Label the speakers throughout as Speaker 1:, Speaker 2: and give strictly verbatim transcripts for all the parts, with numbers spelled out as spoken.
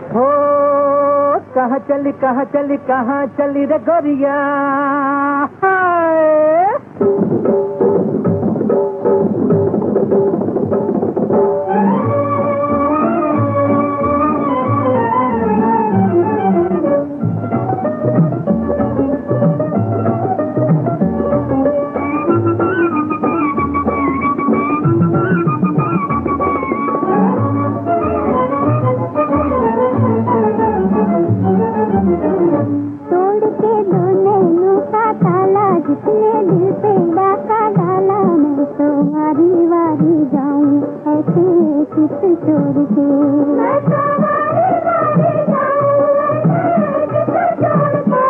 Speaker 1: हो कहाँ चली कहाँ चली कहाँ चली रे गोरिया हाय।
Speaker 2: जिसने दिल पे डाका डाला मैं तो वारी वारी जाऊं ऐसे चित छोड़ के मैं तो वारी वारी जाऊं ऐसे चित छोड़ के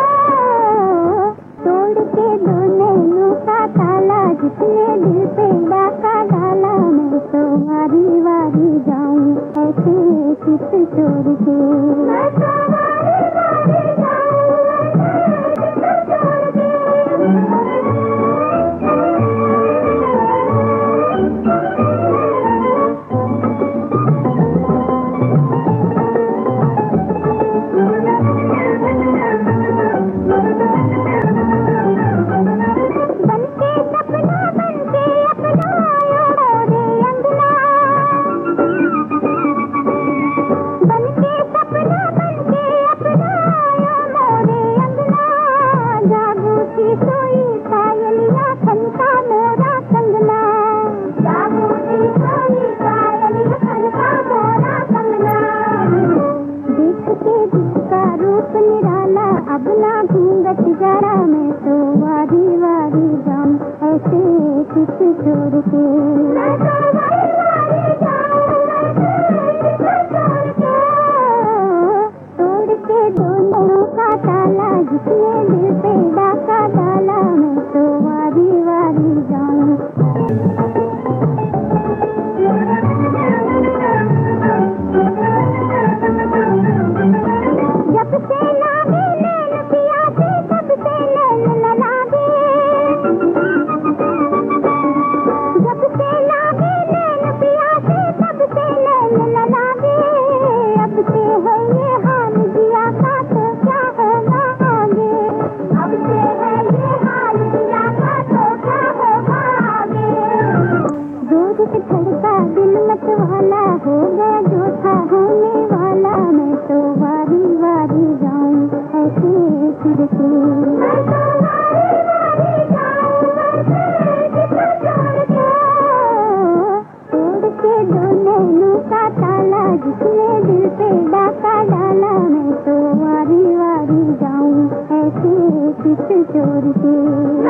Speaker 2: तोड़ के दो नैनों का ताला जिसने दिल पे डाका डाला मैं तो वारी वारी जाऊं ऐसे चित छोड़ के मैं तो वारी वारी अब ना घूंघट जरा मैं तो वारी वारी जाऊं ऐसे चित छोड़ के मैं तो वारी वारी जाऊं ऐसे चित छोड़ के तोड़ के दोनों का ताला जिसने दिल पे डाका डाला मैं तो वारी वारी जाऊं। जब से लागे नैन पिया से तब से नैन न लागे जब से लागे नैन पिया से तब से नैन न लागे अब से है ये हाल जिया का तो क्या होगा आगे अब से है ये हाल जिया का तो क्या होगा आगे जोर से धड़का दिल मत वाला हो गया जो था होने वाला मैं तो वारी वारी जाऊं ऐसे फिर के मैं तो वारी वारी जाऊं ऐसे चित छोड़ के तोड़ के दो नैनों का ताला जिसने दिल पे डाका डाला मैं तो वारी वारी जाऊं ऐसे चित छोड़ के।